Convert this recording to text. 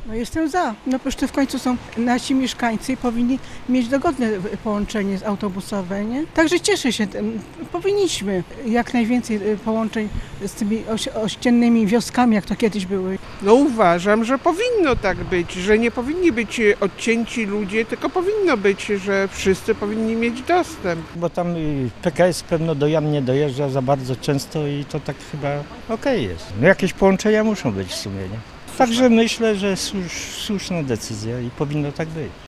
No jestem za. No przecież to w końcu są nasi mieszkańcy i powinni mieć dogodne połączenie autobusowe, nie? Także cieszę się tym. Powinniśmy jak najwięcej połączeń z tymi ościennymi wioskami, jak to kiedyś były. No uważam, że powinno tak być, że nie powinni być odcięci ludzie, tylko powinno być, że wszyscy powinni mieć dostęp. Bo tam PKS pewno do Jam nie dojeżdża za bardzo często i to tak chyba okej jest. No jakieś połączenia muszą być w sumie, nie? Także myślę, że słuszna decyzja i powinno tak być.